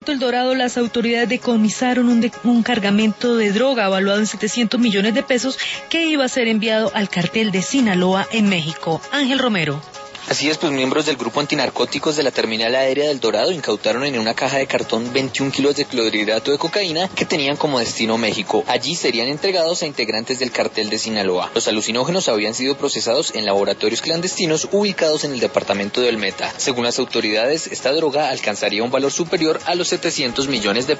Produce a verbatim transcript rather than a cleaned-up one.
El Dorado, las autoridades decomisaron un, de, un cargamento de droga valuado en setecientos millones de pesos que iba a ser enviado al cartel de Sinaloa en México. Ángel Romero. Así es, pues miembros del grupo antinarcóticos de la terminal aérea del Dorado incautaron en una caja de cartón veintiún kilos de clorhidrato de cocaína que tenían como destino México. Allí serían entregados a integrantes del cartel de Sinaloa. Los alucinógenos habían sido procesados en laboratorios clandestinos ubicados en el departamento de Olmeta. Según las autoridades, esta droga alcanzaría un valor superior a los setecientos millones de pesos.